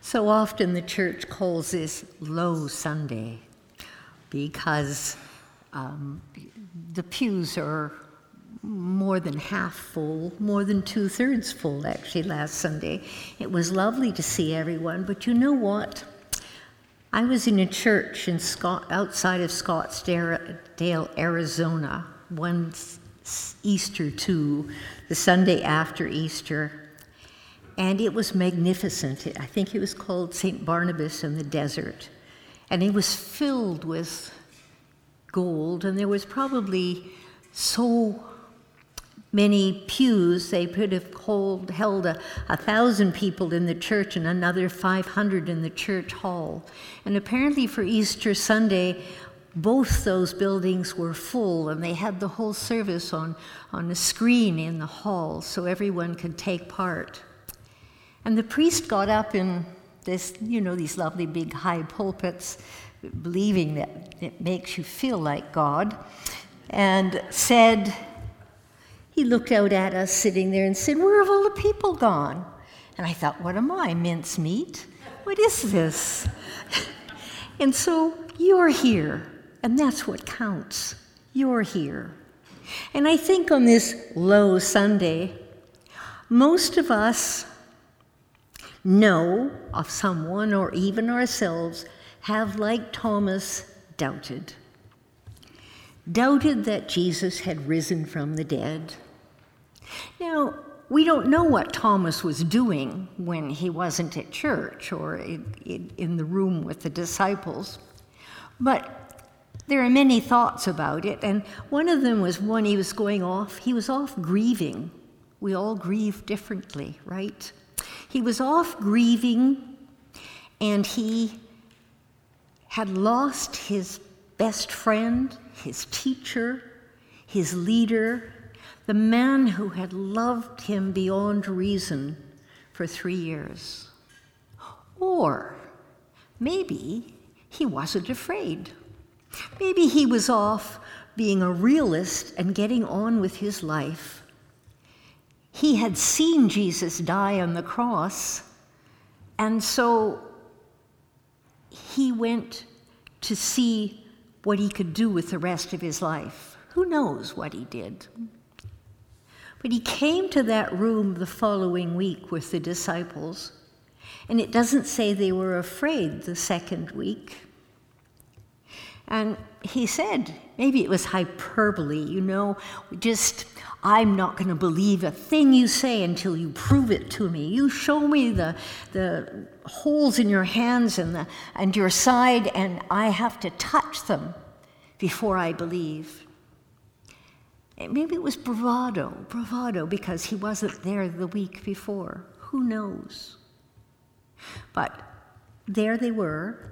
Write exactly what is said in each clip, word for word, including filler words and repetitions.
So often the church calls this Low Sunday because um, the pews are more than half full, more than two-thirds full actually last Sunday. It was lovely to see everyone, but you know what? I was in a church in Scott, outside of Scottsdale, Arizona, one Easter too, the Sunday after Easter. And it was magnificent. I think it was called Saint Barnabas in the Desert. And it was filled with gold, and there was probably so many pews, they could have hold, held a, a thousand people in the church and another five hundred in the church hall. And apparently for Easter Sunday, both those buildings were full, and they had the whole service on, on a screen in the hall so everyone could take part. And the priest got up in this, you know, these lovely big high pulpits, believing that it makes you feel like God, and said, he looked out at us sitting there and said, "Where have all the people gone?" And I thought, what am I, mincemeat? What is this? And so you're here, and that's what counts. You're here. And I think on this Low Sunday, most of us know of someone, or even ourselves, have, like Thomas, doubted. Doubted that Jesus had risen from the dead. Now, we don't know what Thomas was doing when he wasn't at church or in, in, in the room with the disciples, but there are many thoughts about it, and one of them was when he was going off, he was off grieving. We all grieve differently, right? He was off grieving, and he had lost his best friend, his teacher, his leader, the man who had loved him beyond reason for three years. Or maybe he wasn't afraid. Maybe he was off being a realist and getting on with his life. He had seen Jesus die on the cross, and so he went to see what he could do with the rest of his life. Who knows what he did? But he came to that room the following week with the disciples, and it doesn't say they were afraid the second week. And he said, maybe it was hyperbole, you know, just, I'm not going to believe a thing you say until you prove it to me. You show me the, the holes in your hands and, the, and your side, and I have to touch them before I believe. And maybe it was bravado, bravado, because he wasn't there the week before. Who knows? But there they were.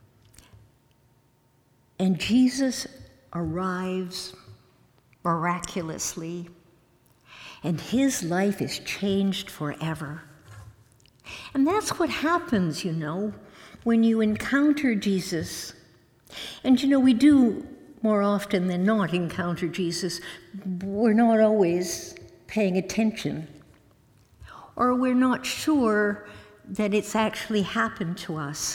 And Jesus arrives miraculously, and his life is changed forever. And that's what happens, you know, when you encounter Jesus. And, you know, we do more often than not encounter Jesus. We're not always paying attention, or we're not sure that it's actually happened to us.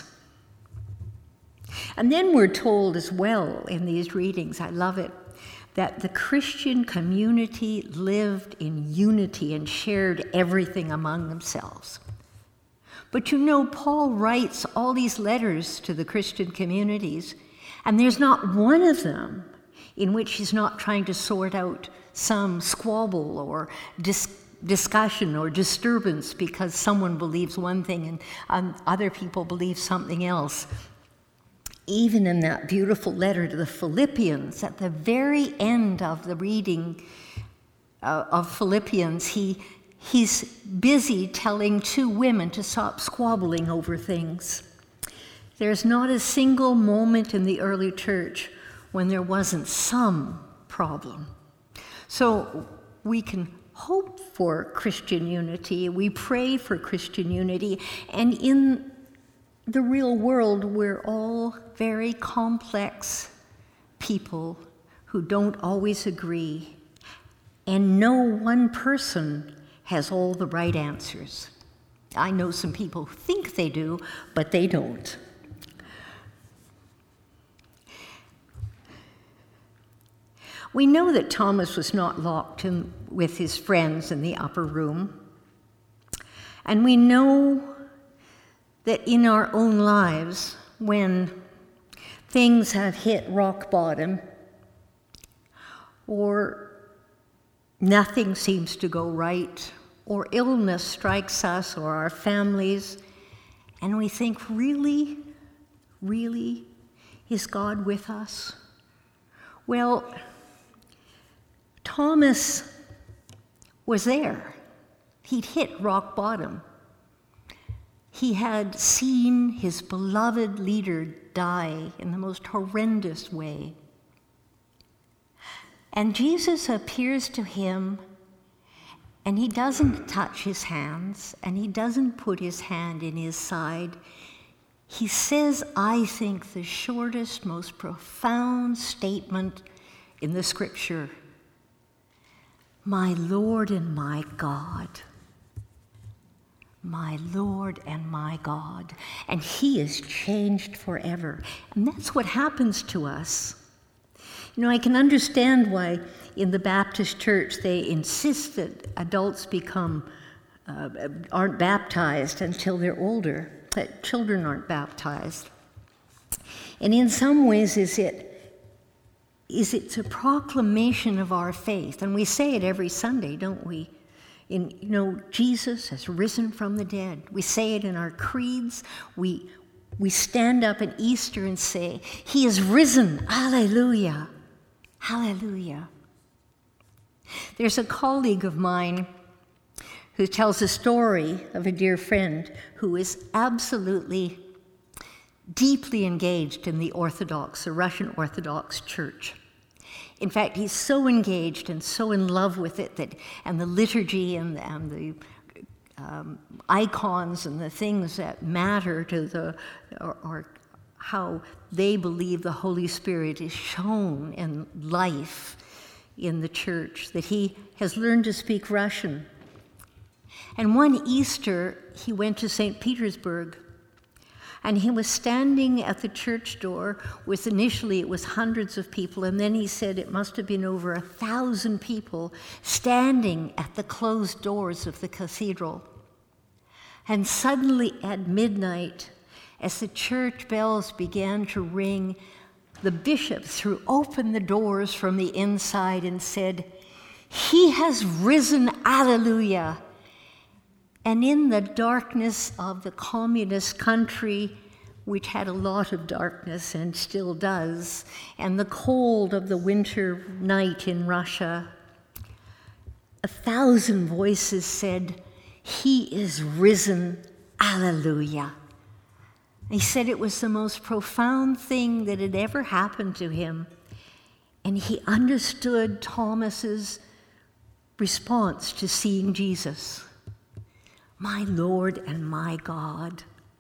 And then we're told as well in these readings, I love it, that the Christian community lived in unity and shared everything among themselves. But you know, Paul writes all these letters to the Christian communities, and there's not one of them in which he's not trying to sort out some squabble or dis- discussion or disturbance because someone believes one thing and um, other people believe something else. Even in that beautiful letter to the Philippians, at the very end of the reading uh, of Philippians, he he's busy telling two women to stop squabbling over things. There's not a single moment in the early church when there wasn't some problem. So we can hope for Christian unity, we pray for Christian unity, and in the real world, we're all very complex people who don't always agree, and no one person has all the right answers. I know some people who think they do, but they don't. We know that Thomas was not locked in with his friends in the upper room. And we know that in our own lives, when things have hit rock bottom, or nothing seems to go right, or illness strikes us or our families, and we think, really, really, is God with us? Well, Thomas was there. He'd hit rock bottom. He had seen his beloved leader die in the most horrendous way. And Jesus appears to him, and he doesn't touch his hands, and he doesn't put his hand in his side. He says, I think, the shortest, most profound statement in the scripture. My Lord and my God. My Lord and my God. And he is changed forever. And that's what happens to us. You know, I can understand why in the Baptist church they insist that adults become, uh, aren't baptized until they're older, that children aren't baptized. And in some ways is it is it's a proclamation of our faith. And we say it every Sunday, don't we? In, you know, Jesus has risen from the dead. We say it in our creeds. We, we stand up at Easter and say, he is risen. Hallelujah. Hallelujah. There's a colleague of mine who tells a story of a dear friend who is absolutely deeply engaged in the Orthodox, the Russian Orthodox Church. In fact, he's so engaged and so in love with it that, and the liturgy and, and the um, icons and the things that matter to the, or, or how they believe the Holy Spirit is shown in life in the church, that he has learned to speak Russian. And one Easter, he went to Saint Petersburg. And he was standing at the church door with, initially it was hundreds of people, and then he said it must have been over a thousand people standing at the closed doors of the cathedral. And suddenly at midnight, as the church bells began to ring, the bishop threw open the doors from the inside and said, he has risen, alleluia. And in the darkness of the communist country, which had a lot of darkness and still does, and the cold of the winter night in Russia, a thousand voices said, he is risen, alleluia. He said it was the most profound thing that had ever happened to him, and he understood Thomas's response to seeing Jesus. My Lord and my God.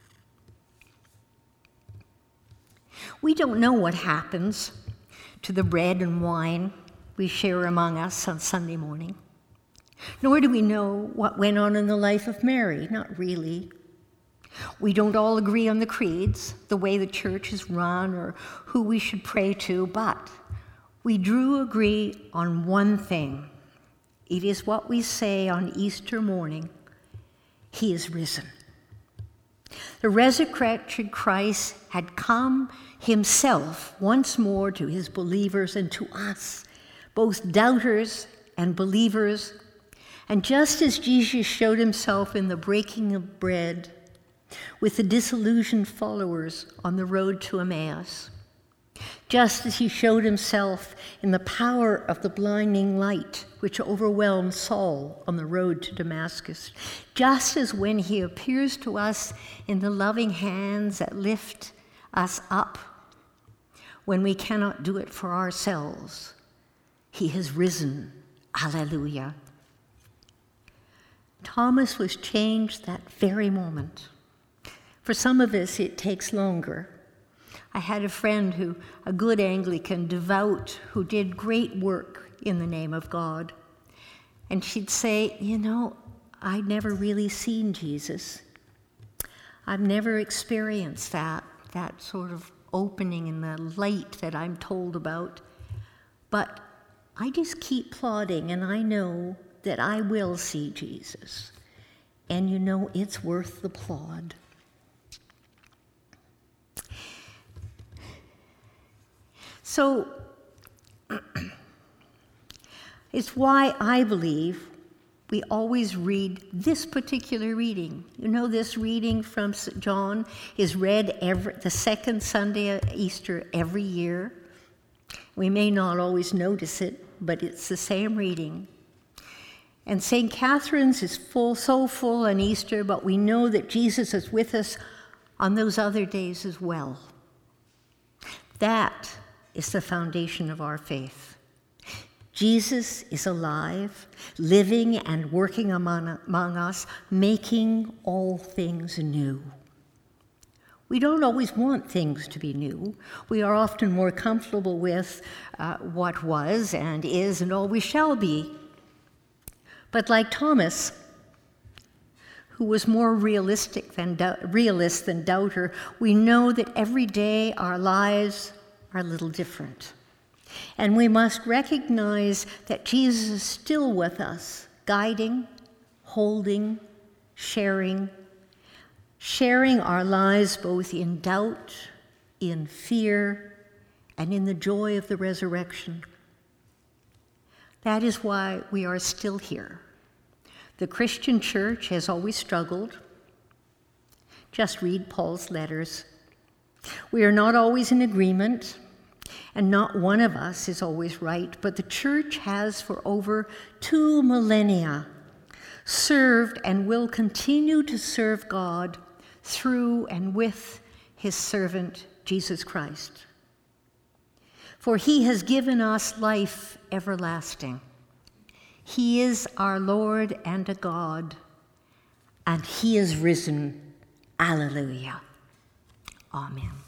We don't know what happens to the bread and wine we share among us on Sunday morning. Nor do we know what went on in the life of Mary, not really. We don't all agree on the creeds, the way the church is run, or who we should pray to, but we do agree on one thing. It is what we say on Easter morning. He is risen. The resurrected Christ had come himself once more to his believers and to us, both doubters and believers. And just as Jesus showed himself in the breaking of bread with the disillusioned followers on the road to Emmaus, just as he showed himself in the power of the blinding light which overwhelmed Saul on the road to Damascus, just as when he appears to us in the loving hands that lift us up when we cannot do it for ourselves, he has risen. Alleluia. Thomas was changed that very moment. For some of us, it takes longer. I had a friend who, a good Anglican, devout, who did great work in the name of God. And she'd say, you know, I'd never really seen Jesus. I've never experienced that, that sort of opening in the light that I'm told about. But I just keep plodding, and I know that I will see Jesus. And you know, it's worth the plod. So, it's why I believe we always read this particular reading. You know, this reading from John is read every, the second Sunday of Easter every year. We may not always notice it, but it's the same reading. And Saint Catherine's is full, so full on Easter, but we know that Jesus is with us on those other days as well. That is the foundation of our faith. Jesus is alive, living and working among, among us, making all things new. We don't always want things to be new. We are often more comfortable with uh, what was and is and always shall be. But like Thomas, who was more realistic than do- realist than doubter, we know that every day our lives are a little different. And we must recognize that Jesus is still with us, guiding, holding, sharing, sharing our lives both in doubt, in fear, and in the joy of the resurrection. That is why we are still here. The Christian church has always struggled. Just read Paul's letters. We are not always in agreement, and not one of us is always right, but the church has for over two millennia served and will continue to serve God through and with his servant, Jesus Christ. For he has given us life everlasting. He is our Lord and a God, and he is risen. Alleluia. Amen.